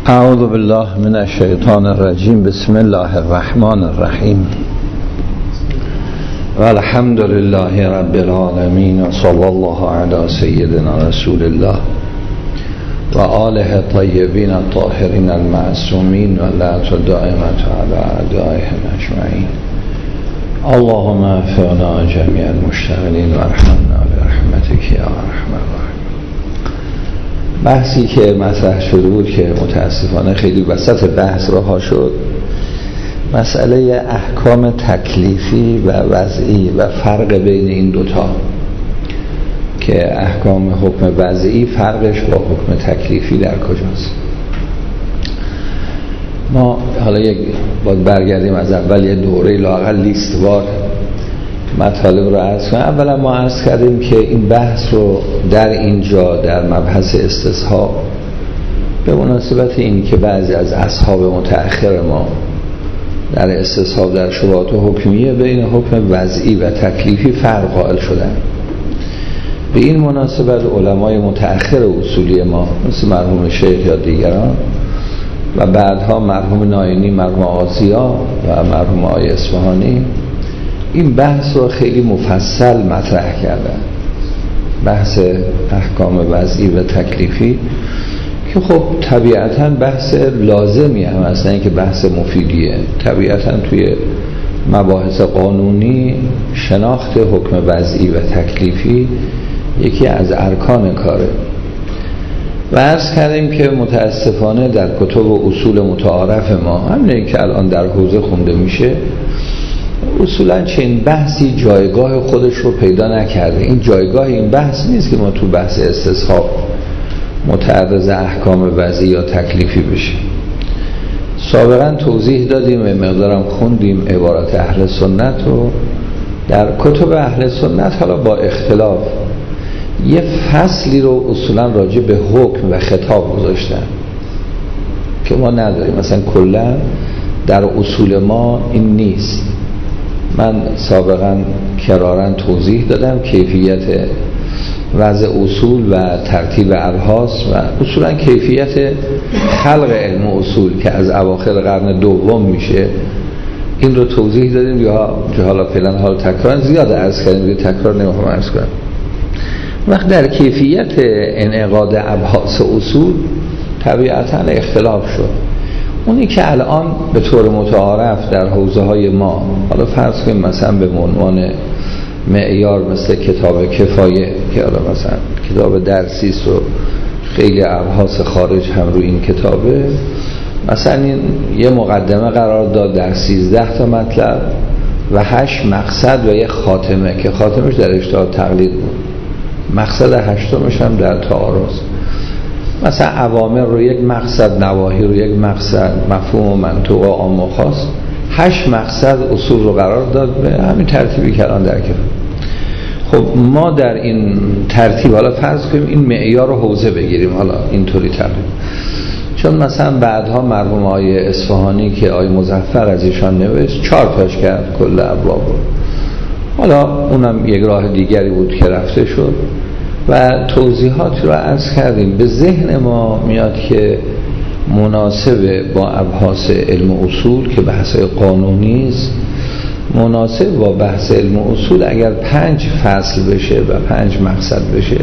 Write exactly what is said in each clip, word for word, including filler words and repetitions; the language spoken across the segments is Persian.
اعوذ بالله من الشیطان الرجیم. بسم الله الرحمن الرحیم و الحمد لله رب العالمین و صلی الله علی سیدنا رسول الله و آله طیبین الطاهرین المعصومین و لعنت دائمة علی اعدائهم اجمعین. اللهم اغفرنا جمیع المشتغلین و ارحمنا برحمتک یا ارحم الراحمین. بحثی که مطرح شده بود که متاسفانه خیلی وسط بحث رها شد، مسئله احکام تکلیفی و وضعی و فرق بین این دوتا، که احکام حکم وضعی فرقش با حکم تکلیفی در کجاست. ما حالا یک باید برگردیم از اول یه دوره لااقل لیستوار مطالب رو عرض کنیم. اولا ما عرض کردیم که این بحث رو در اینجا در مبحث استصحاب به مناسبت این که بعضی از اصحاب متأخر ما در استصحاب در شبهات حکمیه بین حکم وضعی و تکلیفی فرق قائل شدن. به این مناسبت علمای متأخر اصولی ما مثل مرحوم شیخ یا دیگران و بعدها مرحوم ناینی، مرحوم آزیا و مرحوم آقای اصفهانی این بحث رو خیلی مفصل مطرح کردن، بحث احکام وضعی و تکلیفی، که خب طبیعتاً بحث لازمی هم هست، نه اینکه بحث مفیدیه. طبیعتاً توی مباحث قانونی شناخت حکم وضعی و تکلیفی یکی از ارکان کاره. و عرض کردیم که متاسفانه در کتب و اصول متعارف ما، همینه که الان در حوزه خونده میشه، اصولا چنین بحثی جایگاه خودش رو پیدا نکرده. این جایگاه این بحث نیست که ما تو بحث استصحاب متعرض احکام وضعی یا تکلیفی بشیم. سابقا توضیح دادیم و مقدارم خوندیم عبارات اهل سنت رو در کتب اهل سنت، حالا با اختلاف یه فصلی رو اصولا راجع به حکم و خطاب گذاشتن که ما نداریم. مثلا کلا در اصول ما این نیست. من سابقا کرارن توضیح دادم کیفیت وضع اصول و ترتیب ابحاث و اصولا کیفیت خلق علم اصول که از اواخر قرن دوم میشه، این رو توضیح دادیم. یا حالا فعلا حال تکرار زیاد عرض کردیم، دیگه تکرار نمیخوام عرض کنم. وقت در کیفیت انعقاد ابحاث اصول طبیعتاً اختلاف شد. اونی که الان به طور متعارف در حوزه های ما، حالا فرض کنیم مثلا به عنوان معیار مثل کتاب کفایه که حالا مثلا کتاب درسی است و خیلی ابحاث خارج هم روی این کتابه، مثلا این یه مقدمه قرار داد در سیزده تا مطلب و هشت مقصد و یه خاتمه که خاتمش در اجتهاد تقلید بود، مقصد هشتمش هم در تعارض. مثلا اوامر رو یک مقصد، نواهی رو یک مقصد، مفهوم و منطق و عام و خاص، هشت مقصد اصول رو قرار داد به همین ترتیبی که الان در کتاب. خب ما در این ترتیب حالا فرض کنیم این معیار رو حوزه بگیریم، حالا اینطوری تقریبا، چون مثلا بعدها مرحوم آقای اصفهانی که آقای مظفر از ایشان نوشت چهار تاش کرد کل ابواب رو. حالا اونم یک راه دیگری بود که رفته شد و توضیحات رو عرض کردیم. به ذهن ما میاد که مناسب با ابحاث علم اصول که بحث قانونی است، مناسب با بحث علم اصول اگر پنج فصل بشه و پنج مقصد بشه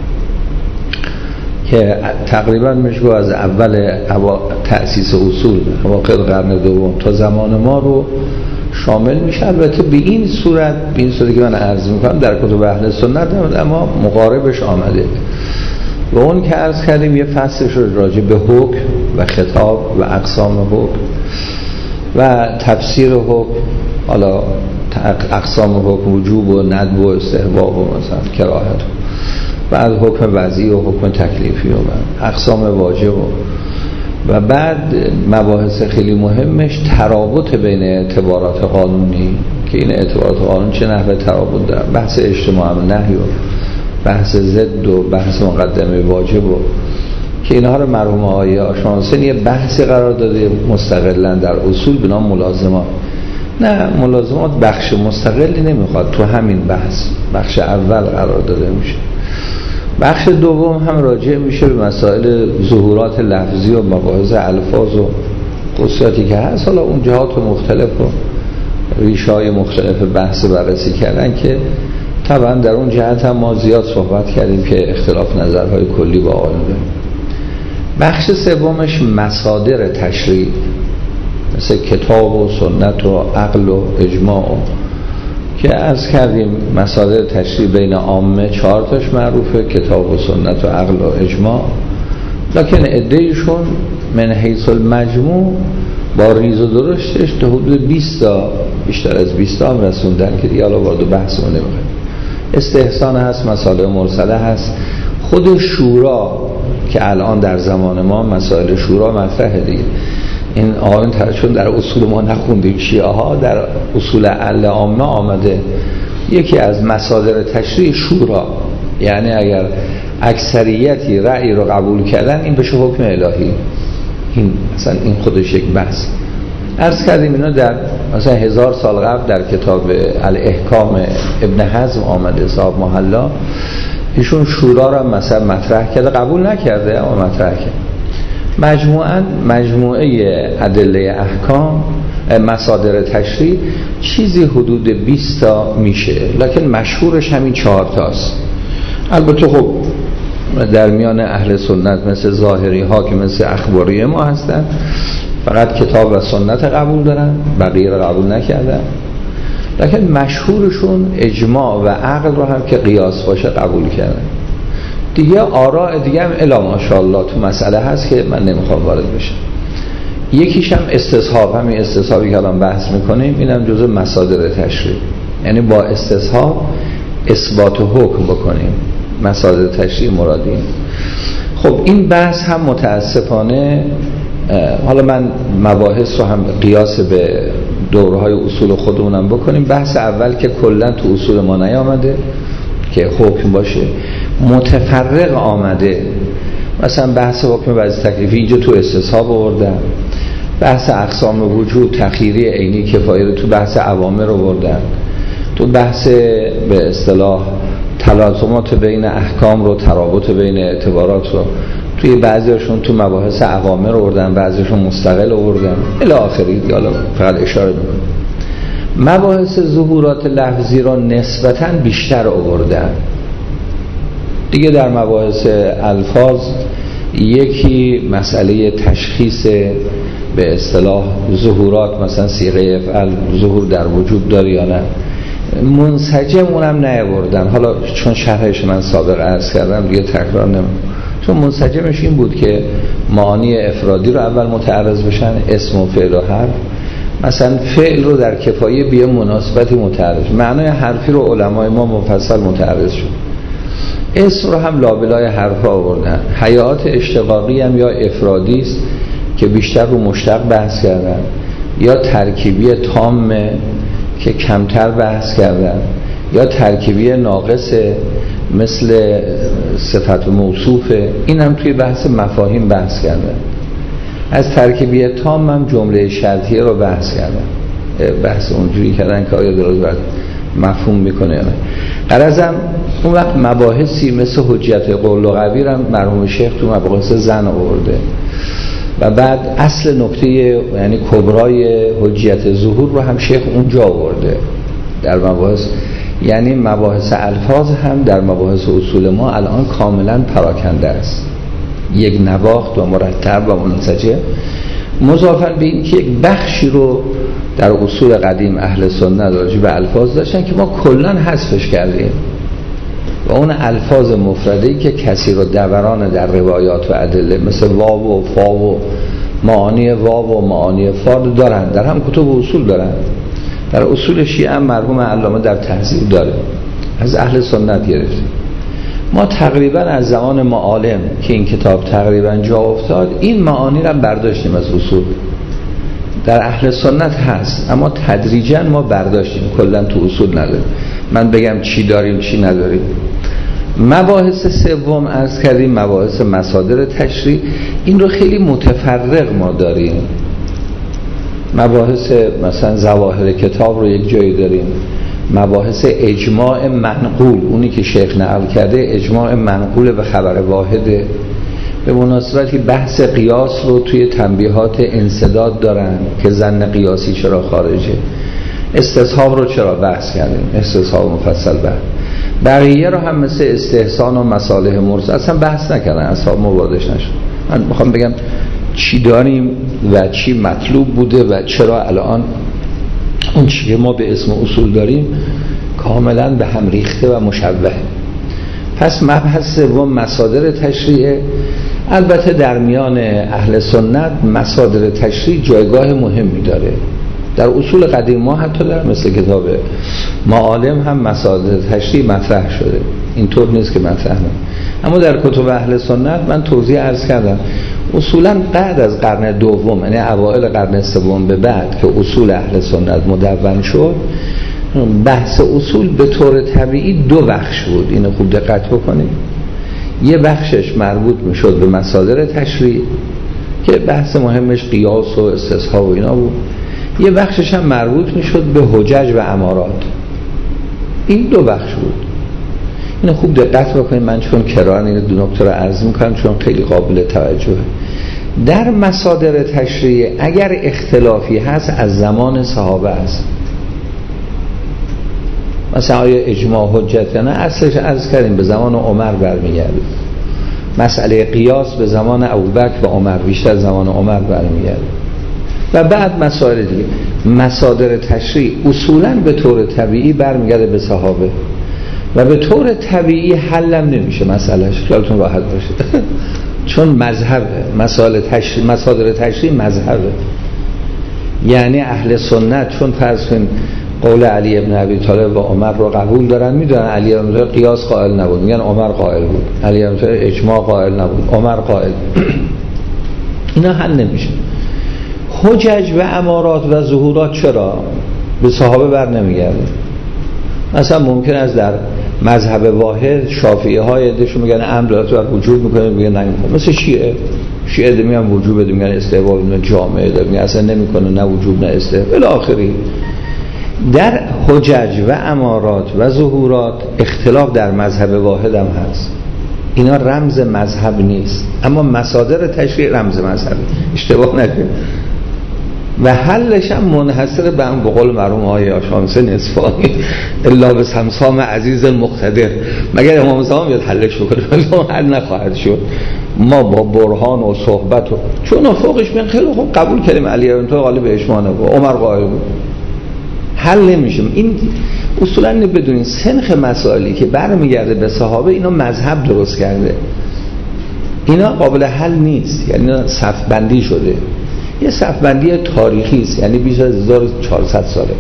که تقریبا میشه از اول تأسیس اصول اواخر قرن دوم تا زمان ما رو شامل میشه. البته به این صورت به این صورتی که من عرض میکنم در کتب اهل سنت هم اما مقاربش آمده و اون که عرض کردیم یه فصلش راجع به حکم و خطاب و اقسام حکم و تفسیر حکم، حالا اقسام حکم وجوب و ندب و استحباب و مثلا کراهت، بعد حکم وضعی و حکم تکلیفی و بعد اقسام واجب و و بعد مباحث خیلی مهمش ترابط بین اعتبارات قانونی، که این اعتبارات قانون چه نحوه ترابط دارن، بحث اجتماع و نهی و بحث ضد و بحث مقدمه واجب و که اینها رو مرحوم آقای آشناسین یه بحثی قرار داده مستقلا در اصول به نام ملازمات. نه، ملازمات بخش مستقلی نمیخواد، تو همین بحث بخش اول قرار داده میشه. بخش دوم هم راجع میشه به مسائل ظهورات لفظی و مباحث الفاظ و خصوصیاتی که هست. حالا اون جهات مختلف و ریشه‌های مختلف بحث بررسی کردن که طبعا در اون جهت هم ما زیاد صحبت کردیم که اختلاف نظرهای کلی با آقایون داریم. بخش سومش مصادر تشریع، مثل کتاب و سنت و عقل و اجماع و که عرض کردیم مصادر تشریع بین عامه چهار تاش معروفه، کتاب و سنت و عقل و اجماع، لکن عده‌ایشون من حیث المجموع با ریز و درشتش تا حدود بیست تا، بیشتر از بیست تا هم رسوندن که دیگه حالا وارد بحث ما نمی‌خوایم. استحسان هست، مسائل مرسله هست، خود شورا که الان در زمان ما مسائل شورا مطرحه دیگه. این آقایون چون در اصول ما نخوندیم، شیعه ها در اصول اهل عامه آمده یکی از مصادر تشریع شورا، یعنی اگر اکثریتی رأی رو قبول کردن این بشه حکم الهی. این مثلا این خودش یک بحث. عرض کردیم اینا در مثلا هزار سال قبل در کتاب الاحکام ابن حزم آمده، صاحب محلا، ایشون شورا را مثلا مطرح کرده، قبول نکرده اما مطرح کرد. مجموعاً مجموعه ادله احکام مصادر تشریع چیزی حدود بیست تا میشه، لکن مشهورش همین چهار تاست. البته خب در میان اهل سنت مثل ظاهری ها که مثل اخباری ما هستن فقط کتاب و سنت قبول دارن، بقیه رو قبول نکردن، لکن مشهورشون اجماع و عقل رو هم که قیاس باشه قبول کردن. دیگه آراء دیگه هم الا ماشاءالله تو مسئله هست که من نمیخوام وارد بشم. یکیش هم استصحاب، همین استصحابی که الان بحث میکنیم اینم جزء مصادر تشریع، یعنی با استصحاب اثبات حکم بکنیم، مصادر تشریع مرادیم. خب این بحث هم متاسفانه، حالا من مباحث رو هم قیاس به دورهای اصول خودمونم بکنیم. بحث اول که کلا تو اصول ما نیامده که حکم باشه، متفرق آمده، مثلا بحث حکم وضع تکلیفی اینجا تو استصحاب آوردن، بحث اقسام وجود تخیری عینی کفایه رو تو بحث اوامر رو آوردن، تو بحث به اصطلاح تلازمات بین احکام رو، ترابط بین اعتبارات رو توی بعضیشون تو مباحث اوامر رو آوردن، بعضیشون مستقل آوردن الی آخری. حالا فقط اشاره میکنم مباحث ظهورات لفظی رو نسبتاً بیشتر آوردن دیگه. در مباحث الفاظ یکی مسئله تشخیص به اصطلاح ظهورات، مثلا صیغه افعل ظهور در وجود داره یا نه، منسجم اونم نیاوردن. حالا چون شرحش من سابق عرض کردم دیگه تکرار نمی‌کنم، چون منسجمش این بود که معانی افرادی رو اول متعرض بشن، اسم و فعل و حرف. مثلا فعل رو در کفایه بیا مناسبتی متعرض، معنای حرفی رو علمای ما مفصل متعرض شد. اسم رو هم لابلای حرف آوردن. حیات اشتقاقی هم یا افرادی است که بیشتر رو مشتق بحث کردن، یا ترکیبی تامه که کمتر بحث کردن، یا ترکیبی ناقصه مثل صفت موصوفه، این هم توی بحث مفاهیم بحث کردن. از ترکیبی تام هم جمله شرطیه رو بحث کردن، بحث اونجوری کردن که آیا درست باید مفهوم میکنه یا نه. غرضم اون وقت مباحثی مثل حجت قول لغوی هم مرحوم شیخ تو مباحث زن آورده و بعد اصل نکته یعنی کبرای حجت ظهور رو هم شیخ اونجا آورده در مباحث. یعنی مباحث الفاظ هم در مباحث اصول ما الان کاملا پراکنده است، یک نواخت و مرتب و منسجم، مضافاً به این که یک بخشی رو در اصول قدیم اهل سنت راجع به الفاظ داشتن که ما کلاً حذفش کردیم و اون الفاظ مفرده‌ای که کثیر و دوران در روایات و ادله مثل واو و فا و معانی واو و معانی فا دارن، در هم کتب اصول دارن. در اصول شیعه هم مرحوم علامه در تهذیب داره، از اهل سنت گرفتیم. ما تقریبا از زمان معالم که این کتاب تقریبا جا افتاد این معانی را برداشتیم از اصول. در اهل سنت هست اما تدریجا ما برداشتیم، کلا تو اصول نداریم. من بگم چی داریم چی نداریم. مباحث سوم عرض کردیم مباحث مصادر تشریع، این رو خیلی متفرق ما داریم. مباحث مثلا ظواهر کتاب رو یک جایی داریم، مباحث اجماع منقول، اونی که شیخ نقل کرده اجماع منقول به خبر واحده. به مناسبتی بحث قیاس رو توی تنبیهات انسداد دارن که ظن قیاسی چرا خارجه، استصحاب رو چرا بحث کردیم، استصحاب مفصل بحث، بقیه رو هم مثل استحسان و مصالح مرسل اصلا بحث نکردن، اصحاب مواردش نشد. من میخوام بگم چی داریم و چی مطلوب بوده و چرا الان اون چی که ما به اسم اصول داریم کاملا به هم ریخته و مشوه. پس مبحث سوم مصادر تشریع. البته در میان اهل سنت مصادر تشریع جایگاه مهمی داره. در اصول قدیم ما حتی در مثل کتاب معالم هم مصادر تشریع مطرح شده، اینطور نیست که مطرح نه. اما در کتب اهل سنت من توضیح عرض کردم اصولا بعد از قرن دوم، یعنی اوایل قرن سوم به بعد که اصول اهل سنت مدون شد، بحث اصول به طور طبیعی دو بخش بود. اینو خوب دقت بکنید. یه بخشش مربوط میشد به مصادر تشریع که بحث مهمش قیاس و استصحاب و اینا بود. یه بخشش هم مربوط میشد به حجج و امارات. این دو بخش بود. اینو خوب دقت بکنید. من چون کران این دو نکته رو عرض میکنم چون خیلی قابل توجهه. در مصادر تشریع اگر اختلافی هست از زمان صحابه است، مثلا آیا اجماع حجت یا نه، اصلش عرض کردیم به زمان عمر برمیگرده. مسئله قیاس به زمان ابوبکر و عمر، بیشتر زمان عمر برمیگرده. و بعد مسائل دیگه. مصادر تشریع اصولا به طور طبیعی برمیگرده به صحابه و به طور طبیعی حلم نمیشه مسئلهش، خیالتون راحت باشه. چون مذهبه، مسائل تشریع، مصادر تشریع مذهبه. یعنی اهل سنت چون فرض کنید قول علی ابن ابی طالب و عمر رو قبول دارن، میدونن علی ابن طالب قیاس قائل نبود، میگن عمر قائل بود. علی ابن طالب اجماع قائل نبود، عمر قائل. اینا حل نمیشه. حجج و امارات و ظهورات چرا به صحابه بر نمیگرده؟ مثلا ممکن است در مذهب واحد شافعی های دشون میگن امر تو وجود میکنه، میگن نه، مثل شیعه شیعه ده میگن وجوب بده، میگن استحباب، میگن جامعه ده میگن اصلا نمیکنه، نه وجوب نه استحباب الی آخری. در حجج و امارات و ظهورات اختلاف در مذهب واحد هم هست. اینا رمز مذهب نیست، اما مصادر تشریع رمز مذهب، اشتباه نکنید. و حلش هم منحصر به هم، به قول مرحوم آقای آشامسه نصفانی الا به سمسام عزیز المقتدر، مگر امام زمان بیاد حلش بکنه حل نخواهد شد. ما با برهان و صحبت و چون فوقش میگن خیلی خوب قبول کردیم علی ابن طالب قائل به اجماع نبود، عمر قائل بود، حل نمیشه. این اصولا بدونین سنخ مسائلی که برمیگرده به صحابه اینا مذهب درست کرده، اینا قابل حل نیست. یعنی اینا صف بندی شده، یه صف بندی تاریخی است، یعنی بیش از هزار و چهارصد ساله.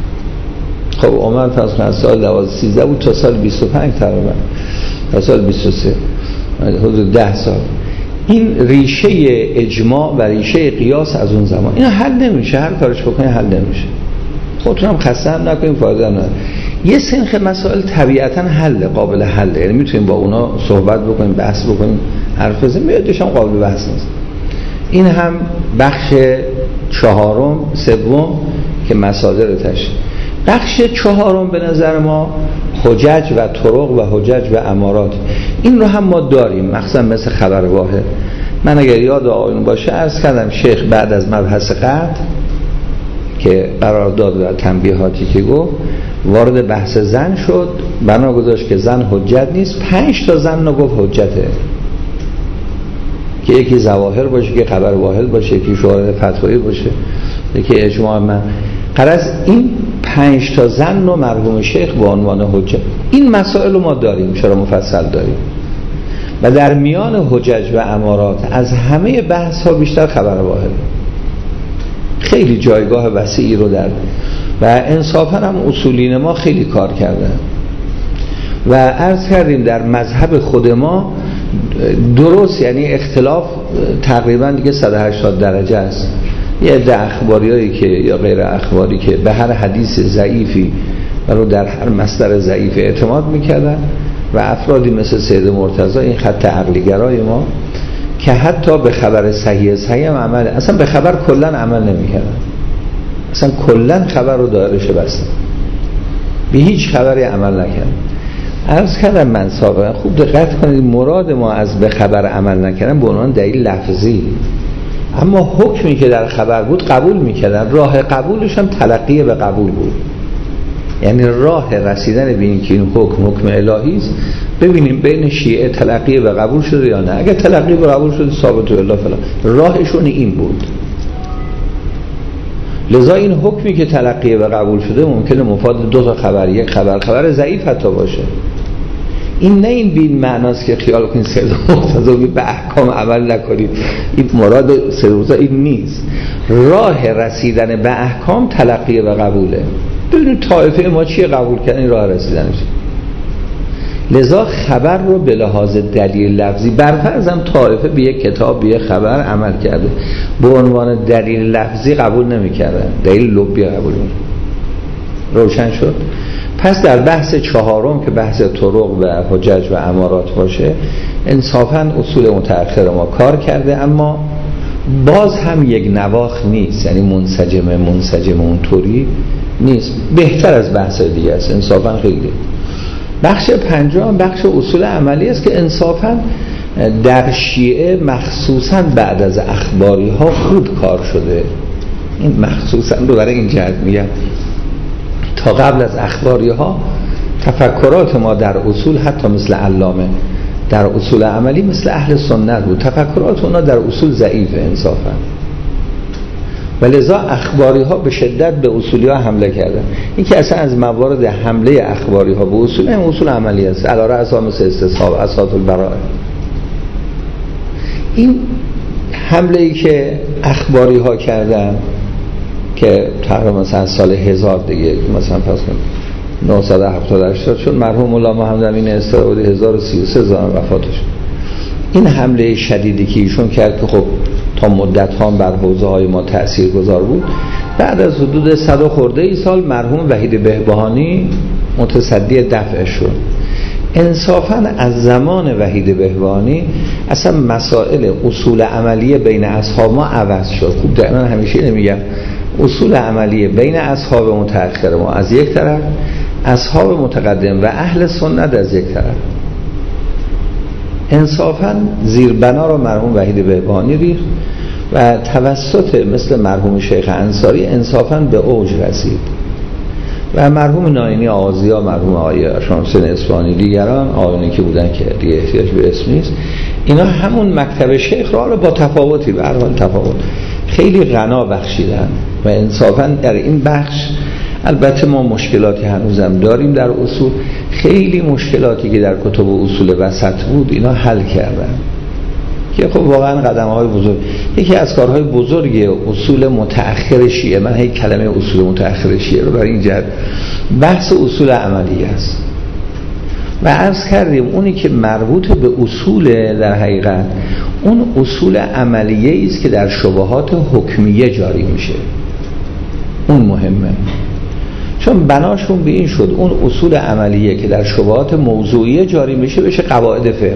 خب عمر فرض از سال دوازده سیزده بود تا سال بیست و پنج تقریبا، تا سال بیست و سه، حدود ده سال. این ریشه اجماع و ریشه قیاس از اون زمان، اینا حل نمیشه، هر کارش بکنی حل نمیشه. خودتون هم خسته هم نکنیم، فایده هم نداره. یه سنخ مسائل طبیعتا حل، قابل حل، یعنی میتونیم با اونا صحبت بکنیم، بحث بکنیم، حرف بزنیم، میادش هم قابل بحث نیست. این هم بخش چهارم سوم که مصادر تشریع. بخش چهارم به نظر ما حجج و طرق و حجج و امارات. این رو هم ما داریم، مخصوصا مثل خبر واحد. من اگر یاد آقایون باشه عرض کردم شیخ بعد از مبحث قطع که قرارداد و تنبیهاتی که گفت وارد بحث زن شد، بنا گذاشت که زن حجت نیست، پنج تا زن رو گفت حجته، که یکی ظواهر باشه، که خبر واحد باشه، یکی شواهد فتوایی باشه، یکی اجماع. من غرض این پنج تا زن رو مرحوم شیخ به عنوان حجت. این مسائل رو ما داریم، چرا مفصل داریم. و در میان حجج و امارات از همه بحث ها بیشتر خبر واحد، خیلی جایگاه وسیعی رو در و انصافا هم اصولین ما خیلی کار کردن. و عرض کردیم در مذهب خود ما درست، یعنی اختلاف تقریبا دیگه صد و هشتاد درجه است. یه عده اخباریایی که یا غیر اخباری که به هر حدیث ضعیفی رو در هر مصدر ضعیف اعتماد میکردن و افرادی مثل سید مرتضی، این خط عقلیگرای ما، که حتی به خبر صحیح صحیح هم عمل، اصلا به خبر کلن عمل نمیکردن، اصلا کلن خبر رو دایرش بستن. به هیچ خبری عمل نکردم. عرض کردم من سابقا، خوب دقت کنید، مراد ما از به خبر عمل نکردن به عنوان دلیل لفظی، اما حکمی که در خبر بود قبول میکردن. راه قبولش هم تلقی به قبول بود، یعنی راه رسیدن به این که این حکم حکم الهی است. ببینیم بین شیعه تلقی به قبول شده یا نه. اگر تلقی به قبول شده ثابت الا فلان، راهشون این بود. لذا این حکمی که تلقی به قبول شده ممکنه مفاد دو تا خبر، یک خبر خبر ضعیف حتی باشه. این نه این بین معناست که خیال کنید سید مقتضی به احکام عمل نکنید، این مراد سید این نیست. راه رسیدن به احکام تلقی به قبوله. ببینید طایفه ما چیه قبول کردن راه رسیدنش. لذا خبر رو به لحاظ دلیل لفظی، برفرضم طایفه به یک کتاب به یک خبر عمل کرده، به عنوان دلیل لفظی قبول نمی‌کردن، دلیل لبی قبول می‌کردن. روشن شد؟ پس در بحث چهارم که بحث طرق و حجج و امارات باشه، انصافاً اصول متأخر ما کار کرده، اما باز هم یک نواخ نیست، یعنی منسجمه منسجمه اونطوری نیست، بهتر از بحث دیگه است انصافاً خیلی. بخش پنجم بخش اصول عملی است که انصافاً در شیعه مخصوصاً بعد از اخباری ها خوب کار شده. این مخصوصاً رو برای این جهت میگم، تا قبل از اخباری ها تفکرات ما در اصول حتی مثل علامه در اصول عملی مثل اهل سنت بود، تفکرات اونا در اصول ضعیفه انصافاً، و لذا اخباری ها به شدت به اصولی ها حمله کردن. این که اصلا از موارد حمله اخباری ها به اصول هم اصول عملی است، علی رأسها مثل استصحاب، اساس البراءه. این حمله ای که اخباری ها کردن که تقریبا مثلا سال هزار دیگه، مثلا پس نهصد و هفتاد و هشت چون مرحوم مولا محمد امین استرابادی هزار و سی و سه زمان وفاتش. این حمله شدیدی که ایشون کرد که خب تا مدت ها بر حوزه های ما تأثیر گذار بود، بعد از حدود صد و خورده ای سال مرحوم وحید بهبهانی متصدی دفع شد. انصافاً از زمان وحید بهبهانی اصلا مسائل اصول عملیه بین اصحاب ما عوض شد. خوب دائما همیشه نمیگم اصول عملیه بین اصحاب متأخر ما از یک طرف، اصحاب متقدم و اهل سنت از یک طرف، انصافاً زیربنا را مرحوم وحید بهبهانی ریخت و توسط مثل مرحوم شیخ انصاری انصافاً به اوج رسید و مرحوم ناینی آغازیا، مرحوم آقای شمسین اصفهانی، دیگران آقایانی که بودن که دیگه احتیاج به اسم نیست، اینا همون مکتب شیخ را با تفاوتی به هر حال تفاوت خیلی غنا بخشیدن و انصافاً در این بخش البته ما مشکلاتی هنوزم داریم در اصول، خیلی مشکلاتی که در کتب اصول وسط بود اینا حل کردن که خب واقعا قدم‌های بزرگ. یکی از کارهای بزرگ اصول متأخر شیعه، من هی کلمه اصول متأخر شیعه رو برای این جهت بحث اصول عملی است و عرض کردیم اونی که مربوط به اصول در حقیقت اون اصول عملیه است که در شبهات حکمیه جاری میشه، اون مهمه، چون بناشون به این شد اون اصول عملیه که در شبهات موضوعیه جاری میشه بشه قواعد فقه،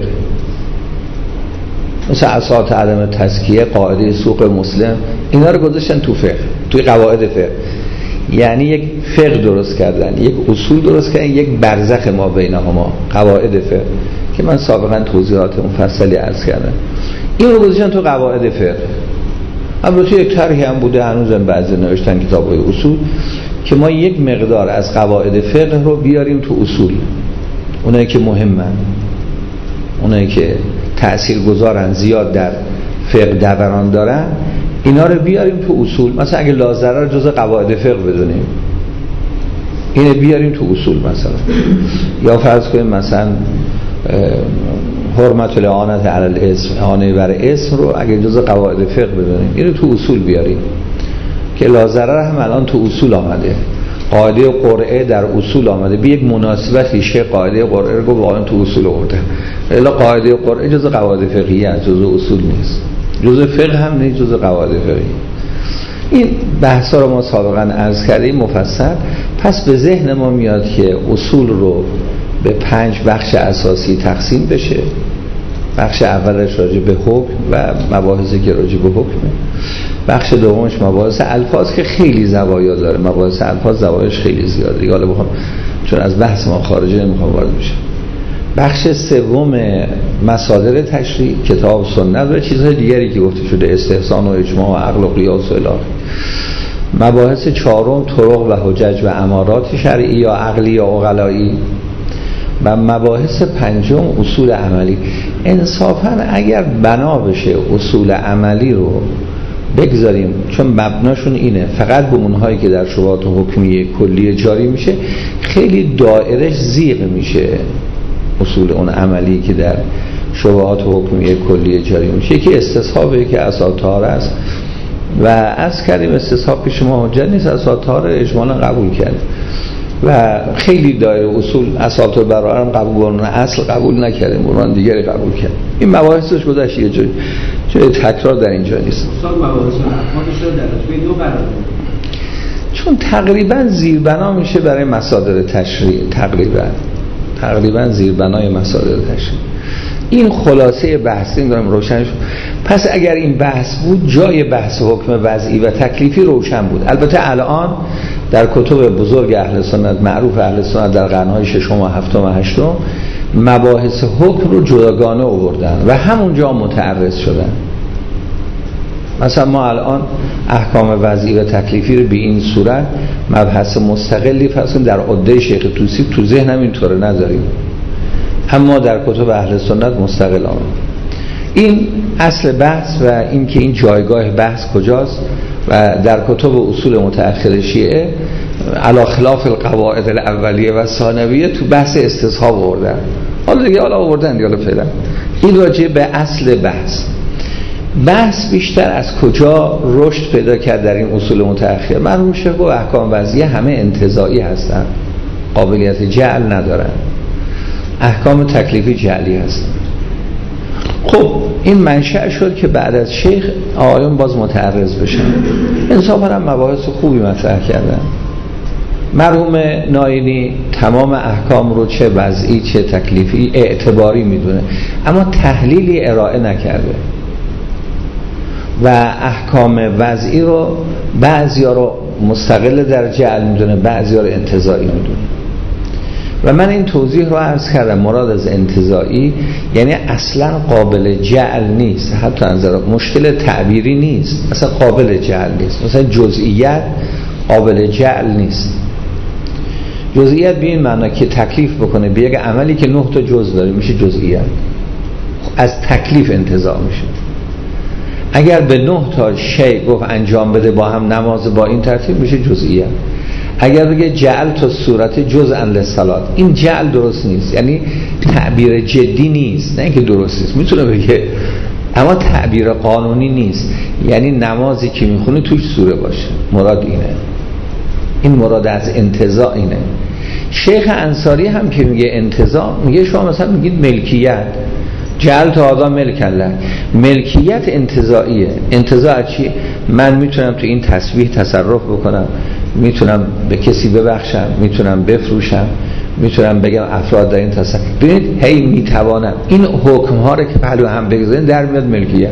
مثل اساس عدم تزکیه، قاعده سوق مسلم، اینا رو گذاشتن تو فقه، توی قواعد فقه. یعنی یک فقه درست کردن، یک اصول درست کردن، یک برزخ ما بینهما، قواعد فقه که من سابقا توضیحات مفصلی عرض کردم. این رو گذاشتن تو قواعد فقه. البته یک طرحی هم بوده، هنوزم بعضی نوشتن کتاب‌های اصول که ما یک مقدار از قواعد فقه رو بیاریم تو اصول، اونایی که مهمن، اونایی که تأثیر گذارن، زیاد در فقه دوران دارن، اینا رو بیاریم تو اصول. مثلا اگه لازره رو جز قواعد فقه بدونیم، اینو بیاریم تو اصول مثلا. یا فرض کنیم مثلا حرمت الاعانت علی الاسم، اعانه بر اسم رو اگه جز قواعد فقه بدونیم، اینو تو اصول بیاریم که لازره هم الان تو اصول آمده، قاعده قرعه در اصول آمده، به یک مناسبت ریشه قاعده قرعه رو واقعا تو اصول آورده. الا قاعده قرعه جز قواعد فقهیه است، جز اصول نیست، جز فقه هم نیست، جز قواعد فقهی. این بحثا رو ما سابقا عرض کردیم مفصل. پس به ذهن ما میاد که اصول رو به پنج بخش اساسی تقسیم بشه. بخش اولش راجع به حکم و مباحثی که راجع به حکمه، بخش دومش مباحث الفاظ که خیلی زوایا داره، مباحث الفاظ زوایاش خیلی زیاده، حالا بخوام چون از بحث ما خارجه نمیخوام وارد بشم. بخش سوم مصادر تشریع، کتاب سنت و چیزهای دیگری که گفته شده، استحسان و اجماع و عقل و قیاس و الاخر. مباحث چهارم طرق و حجج و امارات شرعی یا عقلی یا عقلایی. و مباحث پنجم اصول عملی. انصافاً اگر بنا بشه اصول عملی رو بگذاریم، چون مبناشون اینه فقط به اونهایی که در شبهات حکمی کلی جاری میشه، خیلی دایرش زیغ میشه. اصول اون عملی که در شبهات حکمی کلی جاری میشه، یکی استصحابه که اساطار است و از کردیم استصحاب پیش ما حجت نیست، اساطار اجمالا قبول کرد و خیلی دایره اصول اساطار برای هم قبول نه، اصل قبول نکردیم، بران دیگری قبول کرد. این مباحثش گذشت، یه جای جای تکرار در اینجا نیست. استاد مباحث احکامش رو در رتبه دو قرار میده، چون تقریبا زیربنا میشه برای مصادر تشریع، تقریبا تقریبا زیربنای مصادر تشریع. این خلاصه بحثی دارم روشن شد. پس اگر این بحث بود، جای بحث حکم وضعی و تکلیفی روشن بود. البته الان در کتب بزرگ اهل سنت، معروف اهل سنت در قرن‌های ششم و هفتم و هشتم، مباحث حکم رو جداگانه آوردن و همونجا متعرض شدن. مثلا ما الان احکام وضعی و تکلیفی رو به این صورت مبحث مستقلی فرض در عده شیخ طوسی تو ذهنم اینطوره نداریم، اما در کتب اهل سنت مستقل آمد. این اصل بحث و این که این جایگاه بحث کجاست و در کتب اصول متأخر شیعه علی خلاف القواعد الاولیه و ثانویه تو بحث استصحاب آوردن. حالا دیگه حالا آوردن دیگه فعلا این راجع به اصل بحث. بحث بیشتر از کجا رشد پیدا کرد در این اصول متأخر. مرحوم شیخ و احکام وضعیه همه انتزاعی هستن، قابلیت جعل ندارن. احکام تکلیفی جعلی هستن. خب این منشأ شد که بعد از شیخ آقایون باز متعرض بشن. انصافا هم مباحث خوبی مطرح کردن. مرحوم ناینی تمام احکام رو چه وضعی چه تکلیفی اعتباری میدونه، اما تحلیلی ارائه نکرده و احکام وضعی رو بعضیا رو مستقل در جعل میدونه، بعضیا رو انتزاعی میدونه. و من این توضیح رو عرض کردم، مراد از انتزاعی یعنی اصلا قابل جعل نیست، حتی نظر مشکل تعبیری نیست، اصلا قابل جعل نیست. مثلا جزئیات قابل جعل نیست. جزئیات به این معنی که تکلیف بکنه به یک عملی که نه تا جزء داره میشه جزئیات، از تکلیف انتزاع میشه. اگر به نه تا شیء گفت انجام بده با هم نماز با این ترتیب میشه جزئیات. اگر بگه جعل تا صورت جزءا للصلات، این جعل درست نیست، یعنی تعبیر جدی نیست، نه اینکه درست نیست، میتونه بگه اما تعبیر قانونی نیست، یعنی نمازی که میخونه توش سوره باشه. مراد اینه، این مراد از انتزاع اینه. شیخ انصاری هم که میگه انتزاع، میگه شما مثلا میگید ملکیت، جعل تا آدم ملک الله، ملکیت انتزاعیه. انتزاع چی؟ من میتونم تو این تسبیح تصرف بکنم، میتونم به کسی ببخشم، میتونم بفروشم، میتونم بگم افراد در این تصرف. ببینید هی میتوانم. این حکم ها رو که پهلو هم بگذارین در میاد ملکیت.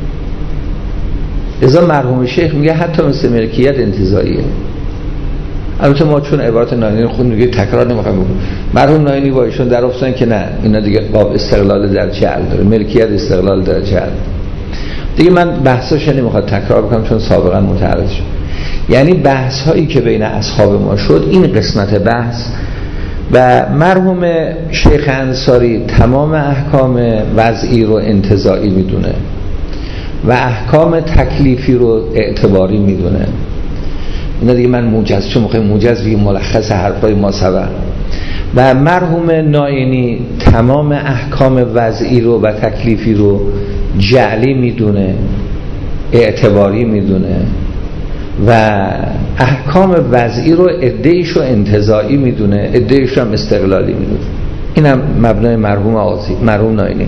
ازا مرحوم شیخ میگه حتی مثل ملکیت انتزاعیه. البته ما چون عبارت ناینی خود میگه تکرار نمیخوایم بکنیم، مرحوم ناینی با ایشون در افتادن که نه اینا دیگه قاب استقلال در جعل داره، ملکیت استقلال در جعل دیگه. من بحثاش نمیخواد تکرار بکنم چون سابقا متعرض شد. یعنی بحث هایی که بین اصحاب ما شد این قسمت بحث. و مرحوم شیخ انصاری تمام احکام وضعی رو انتزاعی میدونه و احکام تکلیفی رو اعتباری میدونه. اینا دیگه من موجز، چون موقع موجز بگیم ملخص حرفای ما سبب. و مرحوم ناینی تمام احکام وضعی رو و تکلیفی رو جعلی میدونه، اعتباری میدونه و احکام وضعی رو عده‌ایش رو انتزاعی میدونه، عده‌ایش هم استقلالی میدونه. اینم مبنای مرحوم آزی، مرحوم ناینی.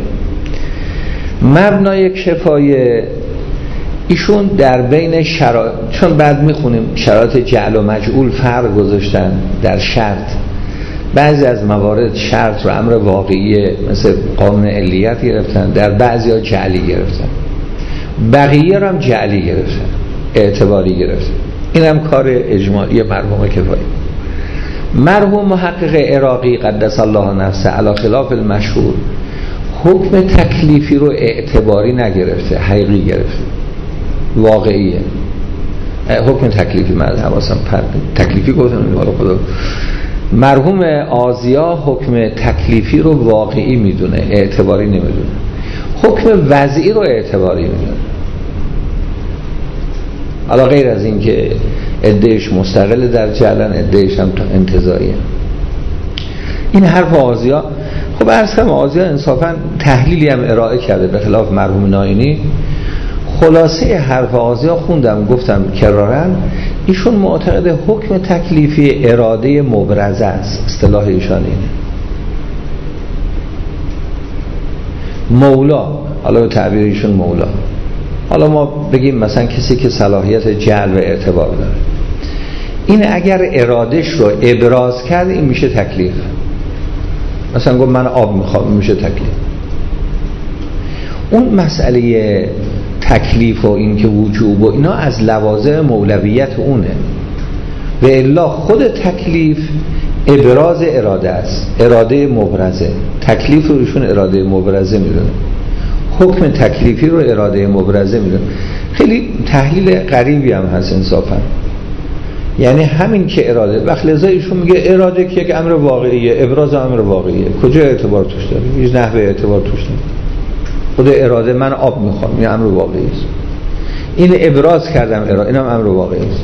مبنای کفایه ایشون در بین شرایط، چون بعد میخونیم شرایط جعل و مجعول فرق گذاشتن در شرط. بعضی از موارد شرط رو امر واقعی مثل قانون علیت گرفتن، در بعضی ها جعلی گرفتن، بقیه رو هم جعلی گرفتن، اعتباری گرفتن. این هم کار اجمالی مرحوم کفایه. مرحوم محقق عراقی قدس الله نفسه علی خلاف المشهور حکم تکلیفی رو اعتباری نگرفته، حقیقی گرفته، واقعیه. حکم تکلیفی من حواسم پرد تکلیفی گفتم این خدا. مرحوم آزیا حکم تکلیفی رو واقعی میدونه، اعتباری نمیدونه. حکم وضعی رو اعتباری میدونه. حالا غیر از این که عدهش مستقل در جعلن، عدهش هم انتزاعیه. این حرف آزیا، خب عرض کنم آزیا انصافا تحلیلی هم ارائه کرده به خلاف مرحوم ناینی. خلاصه حرف آزیا خوندم گفتم کرارن، ایشون معتقد حکم تکلیفی اراده مبرزه است، اصطلاح ایشان اینه. مولا، حالا به تعبیر ایشون مولا، حالا ما بگیم مثلا کسی که صلاحیت جعل و اعتبار داره، این اگر ارادش رو ابراز کرد این میشه تکلیف. مثلا گفت من آب میخوام، میشه تکلیف. اون مسئله تکلیف و این که وجوب و اینا از لوازم مولویت اونه، و الا خود تکلیف ابراز اراده است، اراده مبرزه. تکلیف رو ایشون اراده مبرزه میدونه، حکم تکلیفی رو اراده مبرزه میدونه. خیلی تحلیل غریبی هم هست انصافا. یعنی همین که اراده، وقت لذا ایشون میگه اراده که یک امر واقعیه، ابراز امر واقعیه، کجا اعتبار توش داره؟ هیچ نحوه اعتبار توش داره. خود اراده من آب میخوام، این امر واقعی است. این ابراز کردم اراده، اینم امر واقعی است.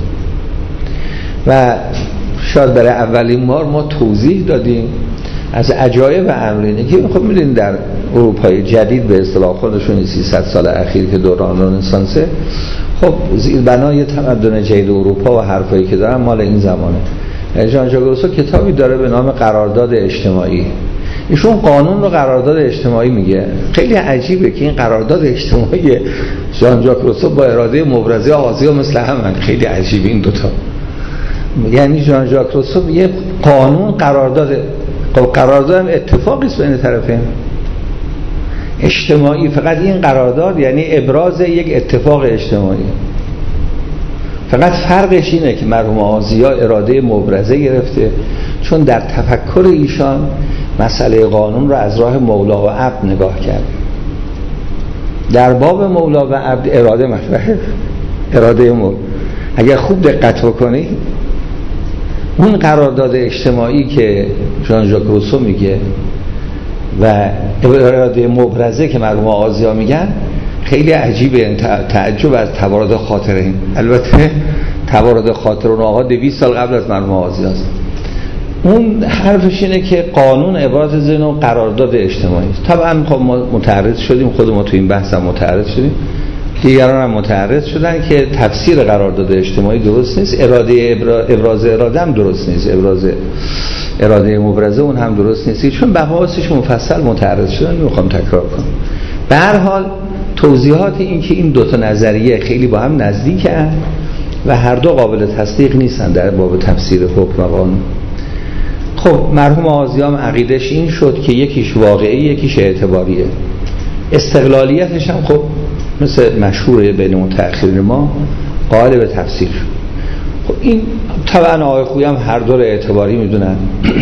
و شاید برای اولین بار ما توضیح دادیم از عجایب امر اینه که خب میدونید در اروپای جدید به اصطلاح خودشون سیصد سال اخیر که دوران رنسانسه، خب زیربنای تمدن جدید اروپا و حرفایی که دارن مال این زمانه. ژان ژاک روسو کتابی داره به نام قرارداد اجتماعی. ایشون قانون رو قرارداد اجتماعی میگه. خیلی عجیبه که این قرارداد اجتماعی ژان ژاک روسو با اراده مبرزه آزیا مثل همن. خیلی عجیبه این دوتا. یعنی ژان ژاک روسو میگه قانون قرارداد، قرارداد هم اتفاقی است بین طرفین اجتماعی. فقط این قرارداد یعنی ابراز یک اتفاق اجتماعی. فقط فرقش اینه که مرحوم آزیا اراده مبرزه گرفته، چون در تفکر ایشان مسئله قانون رو از راه مولا و عبد نگاه کرد. در باب مولا و عبد اراده مطرحه، اراده مولا. اگر خوب دقت بکنی اون قرارداد اجتماعی که ژان ژاک روسو میگه و اراده مبرزه که مرحوم آزیا میگن خیلی عجیبه. تعجب از توارد خاطر این. البته توارد خاطر اون آقا دویست سال قبل از مرحوم آزیا است. اون حرفش اینه که قانون عبارت از اینو قرارداد اجتماعی است. طبعا خب ما متعرض شدیم، خود ما تو این بحث هم متعرض شدیم، دیگران هم متعرض شدن که تفسیر قرارداد اجتماعی درست نیست، اراده ابراز اراده هم درست نیست، ابراز اراده مبرزه اون هم درست نیست، چون بحثش مفصل متعرض شدن. نمیخوام تکرار کنم. به هر حال توضیحات این که این دو تا نظریه خیلی با هم نزدیکن و هر دو قابل تصدیق نیستن در باب تفسیر حکم و قانون. خب مرحوم آزیام عقیدش این شد که یکیش واقعی یکیش اعتباریه. استقلالیتش هم خب مثل مشهوره بین متأخرین ما قائل به تفسیر شد. خب این طبعا آقای خویی هم هر دو رو اعتباری میدونن.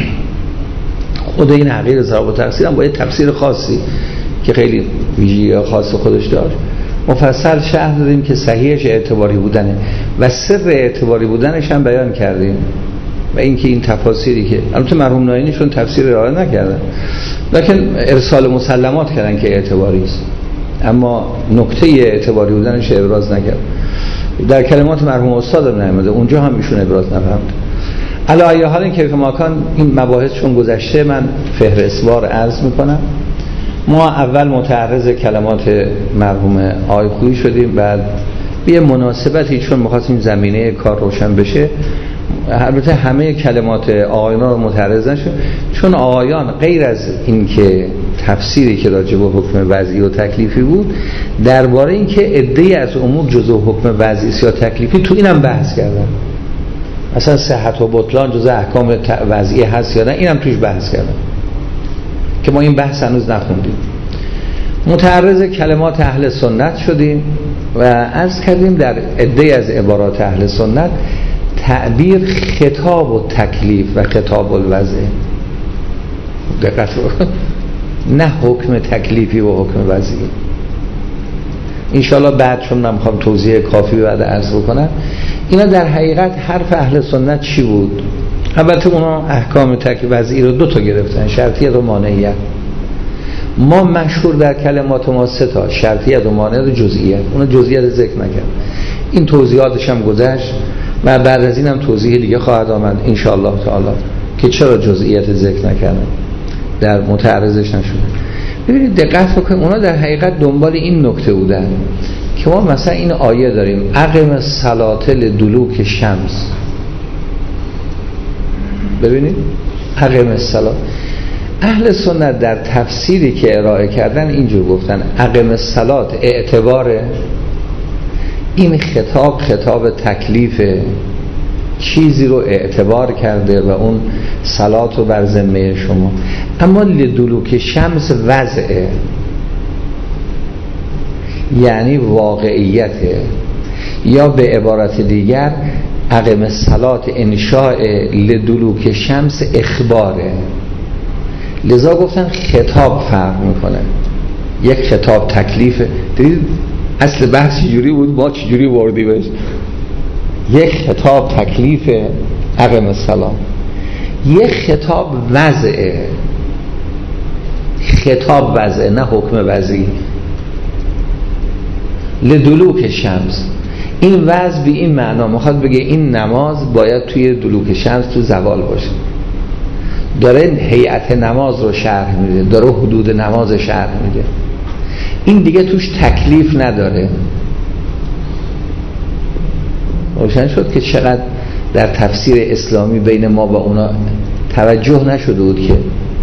خود این عقیده ضرب و تفسیر هم با یه تفسیر خاصی که خیلی ویژگی خاص خودش داره مفصل شرح دادیم که صحیحش اعتباری بودنه و سر اعتباری بودنش هم بیان کردیم و اینکه این تفاسیری که البته مرحوم ناینیشون تفسیر ارائه نکردن لکن ارسال مسلمات کردن که اعتباری است، اما نکته اعتباری بودنش ابراز نکرد. در کلمات مرحوم استاد نمیده اونجا هم ایشون ابراز نفهمد. علی ای حال این کیف ماکان این مباحث چون گذشته من فهرستوار عرض میکنم. ما اول متعرض کلمات مرحوم آقای خویی شدیم، بعد به مناسبتی چون می‌خواستیم زمینه کار روشن بشه البته همه کلمات آقایان رو متعرض نشد، چون آقایان غیر از این که تفسیری که راجع به حکم وضعی و تکلیفی بود درباره این که عده‌ای از امور جزء حکم وضعی یا تکلیفی تو اینم بحث کردن. مثلا صحت و بطلان جزء احکام وضعی هست یا نه اینم توش بحث کردن که ما این بحث هنوز نخوندیم. متعرض کلمات اهل سنت شدیم و عرض کردیم در عده از عبارات اهل سنت تعبیر خطاب و تکلیف و خطاب الوضع، دقت رو، نه حکم تکلیفی و حکم وضعی. انشاءالله بعد چون من میخوام توضیح کافی بعد عرض بکنم. اینا در حقیقت حرف اهل سنت چی بود؟ البته اونا احکام تکلیف وضعی رو دو تا گرفتن، شرطیت و مانعیت. ما مشهور در کلمات ما سه تا، شرطیت و مانعیت و جزئیت. اونا جزئیت ذکر نکرد. این توضیحاتش هم گذشت و بعد از این هم توضیح دیگه خواهد آمد انشاءالله تعالی که چرا جزئیت ذکر نکردن، در متعرضش نشده. ببینید دقت بکنید، اونا در حقیقت دنبال این نکته بودن که ما مثلا این آیه داریم اقم الصلاة لدلوک شمس. ببینید اقم الصلاة، اهل سنت در تفسیری که ارائه کردن اینجور گفتن اقم الصلاة اعتبار این خطاب خطاب تکلیفه، چیزی رو اعتبار کرده و اون صلات رو بر ذمه شما. اما لدلوک شمس وضعه، یعنی واقعیته، یا به عبارت دیگر اقم الصلاة انشاء لدلوک شمس اخباره. لذا گفتن خطاب فرق میکنه، یک خطاب تکلیفه. دیدید اصل بحث چجوری بود، ما چجوری وردی بهش. یک خطاب تکلیف اقم الصلاة، یک خطاب وضعه. خطاب وضعه نه حکم وضعی. لدلوک شمس، این وضع به این معنا میخواد بگه این نماز باید توی دلوک شمس تو زوال باشه. داره هیئت نماز رو شرح میده، داره حدود نماز شرح میده. این دیگه توش تکلیف نداره. روشن شد که چقدر در تفسیر اسلامی بین ما و اونا توجه نشده بود که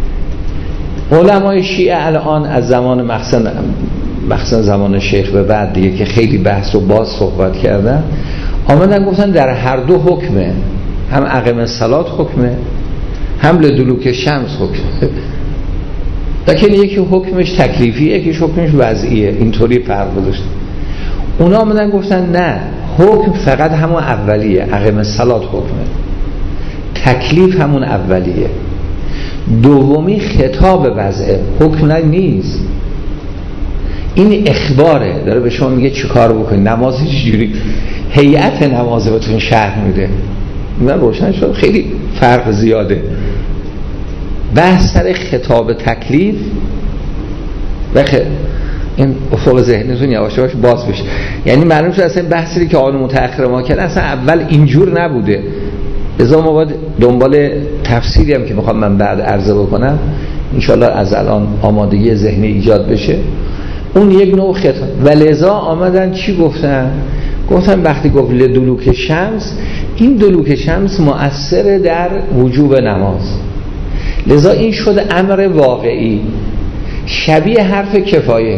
علمای شیعه الان از زمان مخصوصا مخصوصا زمان شیخ به بعد دیگه که خیلی بحث رو باز صحبت کردن، آمدن گفتن در هر دو حکمه، هم اقم الصلاة حکمه، هم لدلوک شمس حکمه. لیکن یکی حکمش تکلیفیه، یکیش حکمش وضعیه. اینطوری فرق گذاشتن. اونا آمدن گفتن نه، حکم فقط همون اولیه، اقم الصلاة حکمه، تکلیف همون اولیه، دومی خطاب وضعه، حکم نیست. این اخباره، داره به شما میگه چی کار بکنید، نماز چجوری، هیئت نماز بهتون شرح میده. من روشن شد خیلی فرق زیاده. بحث سر خطاب تکلیف و خ... این افق ذهنتون یواش یواش باز بشه. یعنی معلوم شد اصلا بحثی که آن متأخر ما کردن اصلا اول اینجور نبوده. لذا ما باید دنبال تفسیری هم که میخوام من بعد عرضه بکنم انشالله از الان آمادگی ذهنی ایجاد بشه، اون یک نوع خطاب. و لذا آمدن چی گفتن؟ گفتن وقتی گفت لدلوک شمس، این دلوک شمس مؤثر در وجوب نماز. لذا این شد امر واقعی، شبیه حرف کفایه.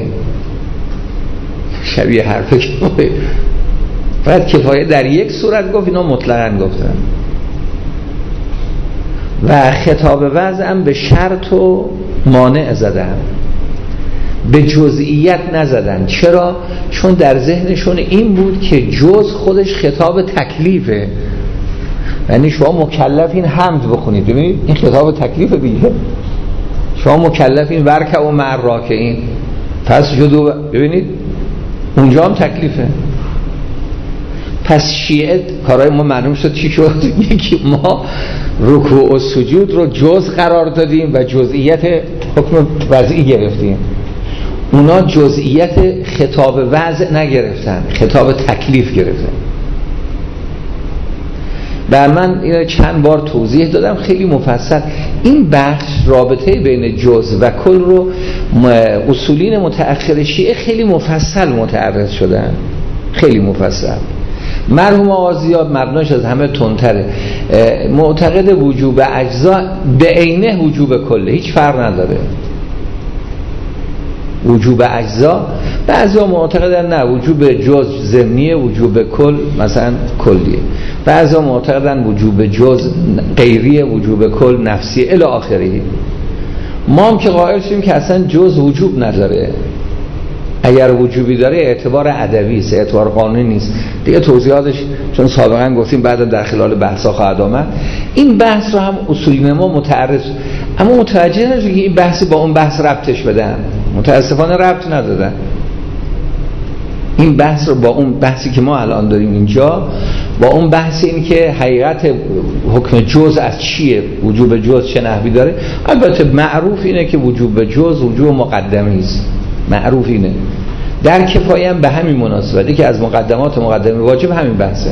شبیه حرف کفایه فقط کفایه در یک صورت گفت، اینا مطلقاً گفتن. و خطاب وضع هم به شرط و مانع زدن، به جزئیت نزدن. چرا؟ چون در ذهنشون این بود که جز خودش خطاب تکلیفه. یعنی شما مکلفین حمد بخونید، ببینید این خطاب تکلیف دیگه. شما مکلفین ورکع و مع الراکعین، پس جدو ببینید اونجا هم تکلیفه. پس شیعه کارهای ما معلوم شد چی شد. یکی ما رکوع و سجود رو جز قرار دادیم و جزئیت حکم وضعی گرفتیم. اونا جزئیت خطاب وضع نگرفتن، خطاب تکلیف گرفتن. بر من اینو چند بار توضیح دادم خیلی مفصل. این بخش رابطه بین جز و کل رو اصولین متأخر شیعه خیلی مفصل متعرض شدن، خیلی مفصل. مرحوم آغازیاب مبناش از همه تندتره، معتقد وجوب اجزا به عینه وجوب کله، هیچ فرق نداره. وجوب اجزا، بعضیا معتقدن نه وجوب جز ضمنیه، وجوب کل مثلا کلیه. بعضیا معتقدن وجوب جز غیریه، وجوب کل نفسیه الی آخره. ما هم که قائل شدیم که اصلا جز وجوب نداره، اگر وجوبی داره اعتبار ادبی است، اعتبار قانونی نیست. دیگه توضیحاتش چون سابقا گفتیم بعد در خلال بحثا خواهد آمد. این بحث رو هم اصولی ما متعرض، اما متوجه نشد که این بحثی با اون بحث ربطش بدن، متاسفانه ربط ندادن. این بحث رو با اون بحثی که ما الان داریم اینجا، با اون بحث این که حقیقت حکم جز از چیه، وجوب جز چه نحوی داره. البته معروف اینه که وجوب جز وجوب مقدمی است، معروف اینه. در کفایه هم به همین مناسبتی که از مقدمات مقدمه واجب همین بحثه.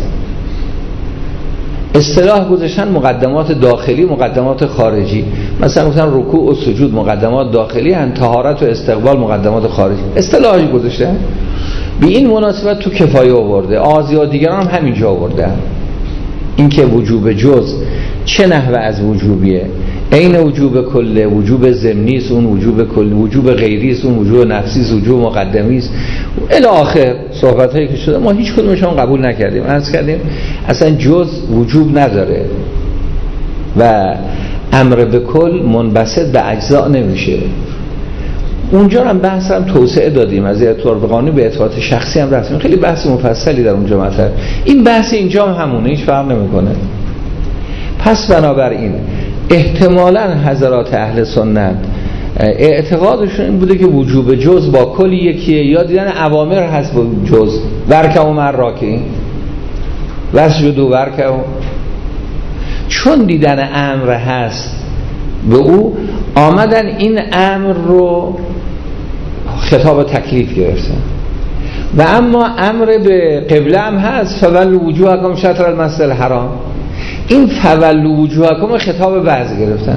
اصطلاح گذاشتن مقدمات داخلی، مقدمات خارجی. مثلا گفتن رکوع و سجود مقدمات داخلی هن، طهارت و استقبال مقدمات خارجی. اصطلاحی گذاشتن. به این مناسبت تو کفایه آورده، آزیا دیگران هم همینجا آورده. این که وجوب جز چه نحوه از وجوبیه، این وجوب کله، وجوب ضمنی است، اون وجوب کلی، وجوب غیری است، اون وجوب نفسی است، وجوب مقدمی است الی آخر. صحبت هایی که شده ما هیچ کدومش هم قبول نکردیم. عرض کردیم اصلا جز وجوب نداره و امر به کل منبسط به اجزا نمیشه. اونجا هم بحث هم توسعه دادیم، از اعتبار به قانون به اعتبارات شخصی هم رفتیم، خیلی بحث مفصلی در اونجا مطرح. این بحث اینجا هم همونه، هیچ فرق نمیکنه. پس بنابراین احتمالاً حضرات اهل سنت اعتقادشون این بوده که وجوب جز با کل یکیه، یا دیدن اوامر هست با جز، ورکع و مراکی وسجد و ورکع، چون دیدن امر هست به او آمدن این امر رو خطاب تکلیف گرفتن. و اما امر به قبله هم هست، فولوا وجوهکم شطر المسجد الحرام، این فولوا وجوهکم خطاب وضع گرفتن.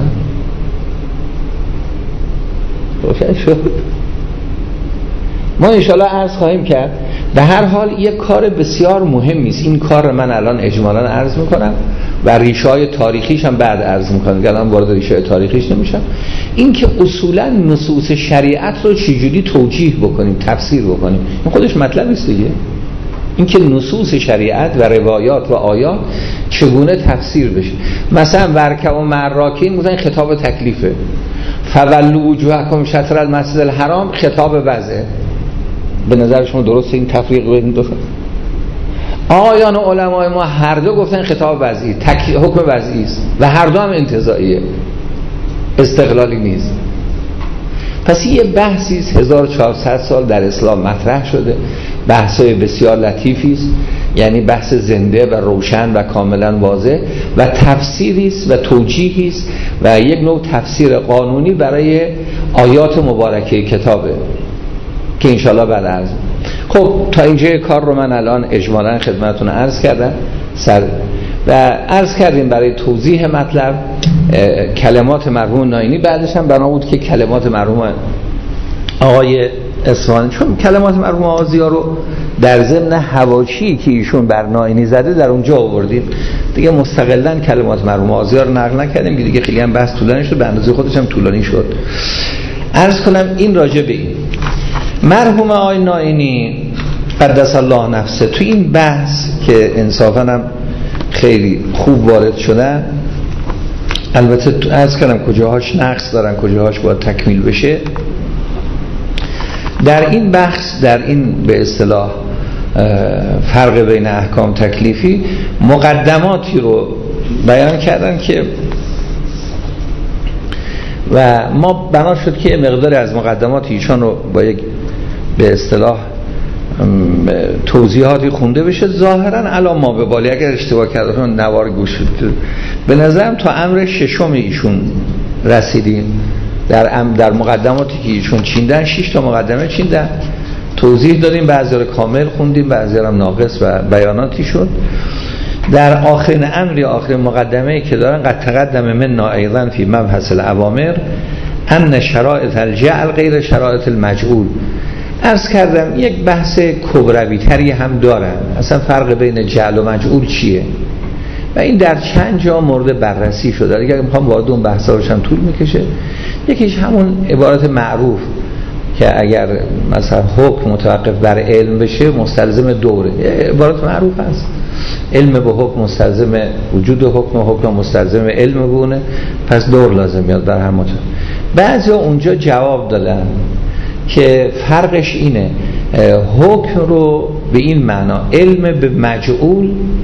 روشن شد؟ ما انشاءالله عرض خواهیم کرد. به هر حال یک کار بسیار مهمی است این کار، من الان اجمالاً عرض میکنم و ریشه‌های تاریخیش هم بعد عرض میکنم، دیگه الان وارد ریشه تاریخیش نمیشم. این که اصولاً نصوص شریعت رو چجوری توجیه بکنیم، تفسیر بکنیم، این خودش مطلب است دیگه. این که نصوص شریعت و روایات و آیات چگونه تفسیر بشه. مثلا ورکع و مراکین مثلا خطاب تکلیفه، فولوا وجوهکم شطر المسجد الحرام خطاب وضعه. به نظر شما درست این تفریق بین دو؟ آیان و علمای ما هر دو گفتن خطاب وضعی، تک... حکم وضعی است و هر دو هم انتزاعیه، استقلالی نیست. پس یه بحثی است هزار و چهارصد سال در اسلام مطرح شده، بحثای بسیار لطیفی است، یعنی بحث زنده و روشن و کاملا واضح و تفسیری است و توجیهی است و یک نوع تفسیر قانونی برای آیات مبارکه کتابه که انشالله بعد عرض. خب تا اینجای کار رو من الان اجمالاً خدمتتون عرض کردم سر و عرض کردیم برای توضیح مطلب کلمات مرحوم ناینی. بعدش هم بنا بود که کلمات مرحوم آقای اصفهانی، چون کلمات مرحوم آزیا رو در ضمن حواشی که ایشون بر ناینی زده در اونجا آوردیم دیگه، مستقلاً کلمات مرحوم آزیا رو نقل نکردیم دیگه، خیلی هم بحث طولانی شد، به اندازه خودش هم طولانی شد. عرض کنم این راجع به این مرحوم آقای ناینی قدس الله نفسه تو این بحث که انصافاً هم خیلی خوب وارد شدن، البته عرض کردم کجاهاش نقص دارن کجاهاش باید تکمیل بشه. در این بحث، در این به اصطلاح فرق بین احکام تکلیفی، مقدماتی رو بیان کردن که و ما بنا شد که مقداری از مقدمات ایشان رو با یک به اصطلاح توضیحاتی خونده بشه. ظاهرا الان ما به بالی اگر اشتباه کردن نوار گوش به نظرم تا امر ششم ایشون رسیدیم در ام در مقدماتی که ایشون چیندن. شش تا مقدمه چیندن، توضیح دادیم، بعضی رو کامل خوندیم، بعضی رو ناقص و بیاناتی شد. در آخرین امر یا آخرین مقدمه‌ای که دارن قد تقدم من ایضا فی مبحث الاوامر ان شرائط الجعل غیر شرائط المجعول. عرض کردم یک بحث کبروی تری هم دارن، اصلا فرق بین جعل و مجعول چیه و این در چند جا مورد بررسی شده. اگر میخوام وارد اون بحثا بشم طول میکشه. یکیش همون عبارت معروف که اگر مثلا حکم متوقف بر علم بشه مستلزم دوره، عبارت معروف هست، علم به حکم مستلزم وجود حکم، حکم مستلزم علم بونه، پس دور لازم میاد بر هم. بعضی اونجا جواب دادن که فرقش اینه، حکم رو به این معنا علم به مجعول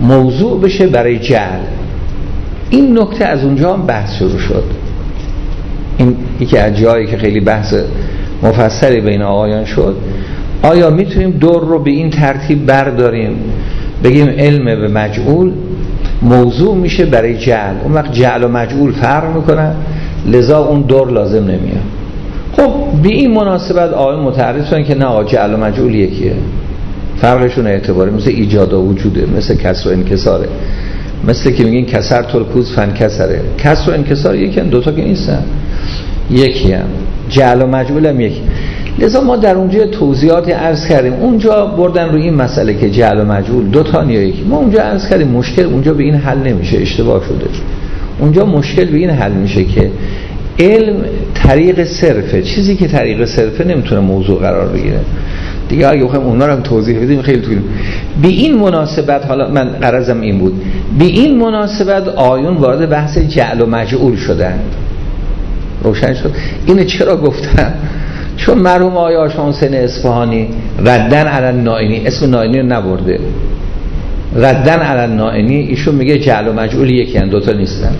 موضوع بشه برای جعل. این نکته از اونجا هم بحث شروع شد. این یکی از جایی که خیلی بحث مفصلی بین آقایان شد، آیا میتونیم دور رو به این ترتیب برداریم بگیم علم به مجعول موضوع میشه برای جعل، اون وقت جعل و مجعول فرق میکنن، لذا اون دور لازم نمیاد. خب به این مناسبت آقایان متعرض شدن که نه آقا جعل و مجعول یکیه، فرقشون اعتباری، مثل ایجاد و وجوده، مثل کسر و انکساره، مثل که میگین کسر تلکوز فن کسره، کسر و انکسار یکی هم، دوتا که نیستن، یکی هم. جعل و مجعول هم یکی. لذا ما در اونجا توضیحاتی عرض کردیم، اونجا بردن روی این مسئله که جعل و مجعول دو تا یا یکی. ما اونجا عرض کردیم مشکل اونجا به این حل نمیشه، اشتباه شده. اونجا مشکل به این حل میشه که علم طریق صرفه، چیزی که طریق صرفه نمیتونه موضوع قرار بگیره دیگه. اگه بخوایم اونا رو هم توضیح بدیم خیلی طول. به این مناسبت، حالا من غرضم این بود، به این مناسبت آیون وارد بحث جعل و مجعول شدن. روشن شد اینو چرا گفتم؟ چون مرحوم آقای آشا حسین اصفهانی ردن علی النائینی، اسم نائینی رو نبرده، ردن علی النائینی، ایشون میگه جعل و مجعول یکی ان، دوتا نیستن.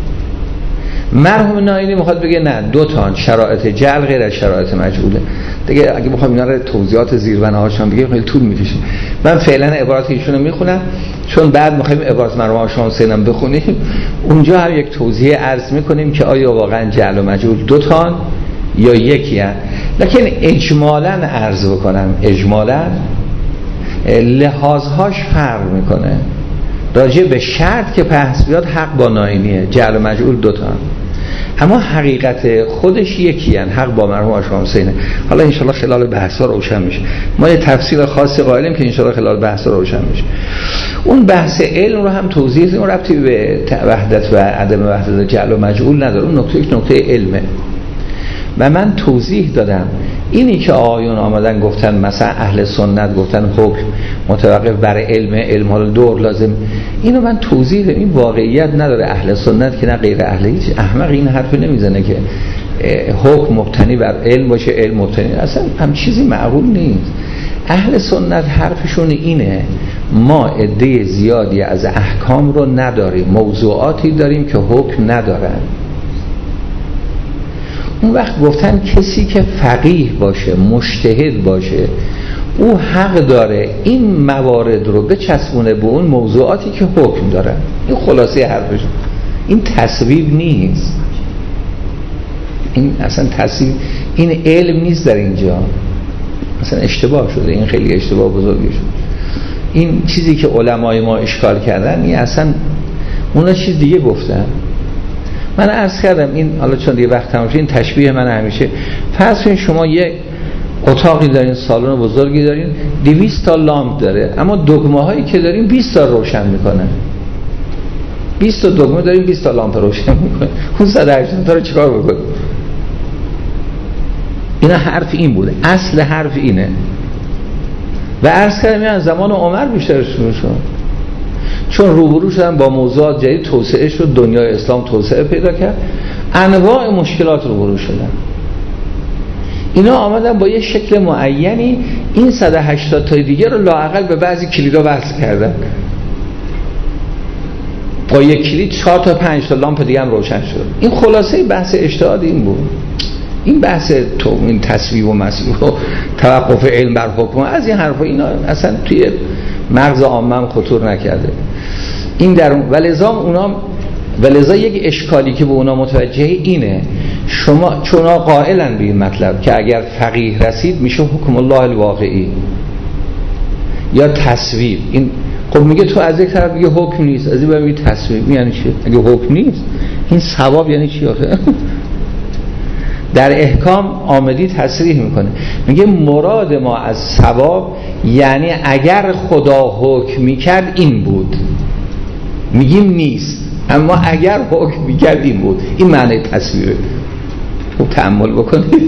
مرحوم نائینی میخواد بگه نه، دو تا شرایط جعل غیر از شرایط مجعوله. دیگه اگه بخوام اینا رو توضیحات زیربنا هاشون بگیم خیلی طول میکشه. من فعلا عبارات ایشون رو میخونم، چون بعد میخوایم عبارات مرحوم آقا حسین هم بخونیم. اونجا هم یک توضیح عرض میکنیم که آیا واقعا جعل و مجعول دو تا یا یکی ان. لکن اجمالاً عرض بکنم، اجمالاً لحاظهاش فرق میکنه. راجع به شرط که پس بیاد حق با نائینیه، جعل و مجعول دوتا هم. اما حقیقت خودش یکی هن، حق با مرحوم آشا حسینه. حالا انشالله خلال بحث ها روشن میشه، ما یه تفسیر خاصی قائلیم که انشالله خلال بحث ها روشن میشه. اون بحث علم رو هم توضیح دیم، ربطی به وحدت و عدم وحدت جعل و مجعول نداره، اون نکته یک نکته علمه. و من توضیح دادم اینی که آیون آمدن گفتن مثلا اهل سنت گفتن حکم متوقف بر علم، علم حالا دور لازم، اینو من توضیح دادم. این واقعیت نداره، اهل سنت که نه غیر اهل، هیچ احمق این حرف نمیزنه که حکم مبتنی بر علم باشه، علم مبتنی، اصلا هم چیزی معقول نیست. اهل سنت حرفشون اینه، ما عده زیادی از احکام رو نداریم، موضوعاتی داریم که حکم ندارن. اون وقت گفتن کسی که فقیه باشه، مجتهد باشه، او حق داره این موارد رو بچسبونه به اون موضوعاتی که حکم دارن. این خلاصه حرفش، این تصویب نیست، این اصلا تصویب، این علم نیست در اینجا، اصلا اشتباه شده، این خیلی اشتباه بزرگی شد. این چیزی که علمای ما اشکال کردن، این اصلا اونا چیز دیگه گفتن. من عرض کردم این، حالا چون دیگه وقت تمام شد، این تشبیه من همیشه، فرض کنید شما یک اتاقی دارین، سالن بزرگی دارین، دویست تا لامپ داره، اما دگمه هایی که دارین بیست تا روشن میکنه. بیست تا دگمه دارین، بیست تا لامپ روشن میکنه. اون صد و هشتاد تا رو چیکار بکنه؟ اینا حرف این بوده، اصل حرف اینه. و عرض کردم این زمان عمر بیشتر شروع شد، چون روبرو شدن با موضوعات جدید، توسعه شد، دنیای اسلام توسعه پیدا کرد، انواع مشکلات روبرو شدن. اینا آمدن با یه شکل معینی این صد و هشتاد تا دیگه رو لااقل به بعضی کلیدا وصل کردن. با یک کلید چهار تا پنج تا لامپ دیگه هم روشن شد. این خلاصه بحث اجتهاد این بود. این بحث تو این تصویب و مسیب و توقف علم بر حکم از این حرفا، اینا اصلا توی مغز عامه خطور نکرده. این در اون ولذا اونا ولذا یک اشکالی که به اونا متوجه اینه، شما چون قائلن به این مطلب که اگر فقیه رسید میشه حکم الله الواقعی یا تصویب. این خب میگه تو از یک طرف میگه حکم نیست، از این طرف میگه تصویب، یعنی چی؟ اگه حکم نیست این ثواب یعنی چی آخه؟ در احکام آمدی تصریح میکنه، میگه مراد ما از ثواب یعنی اگر خدا حکم میکرد این بود، میگیم نیست، اما اگر حکم میکرد این بود. این معنی تصویره. خب تأمل بکنید.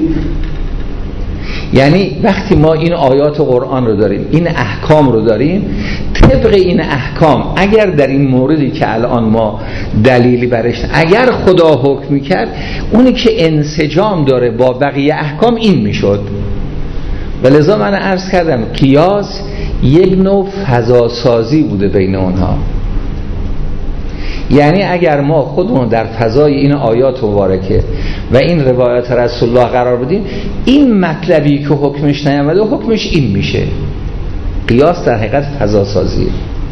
یعنی وقتی ما این آیات قرآن رو داریم، این احکام رو داریم، طبق این احکام اگر در این موردی که الان ما دلیلی برش، اگر خدا حکم میکرد، اونی که انسجام داره با بقیه احکام این میشد. و لذا من عرض کردم قیاس یک نوع فضاسازی بوده بین اونها. یعنی اگر ما خودمون در فضای این آیات مبارکه و این روایات رسول الله قرار بدیم، این مطلبی که حکمش نیامده حکمش این میشه. قیاس در حقیقت فضاسازیه.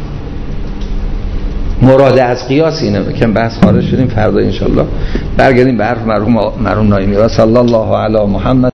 مراد از قیاس اینه که بحث خارج شدیم. فردا انشالله برگردیم به حرف مرحوم مرحوم نایمی. صلی الله علی محمد.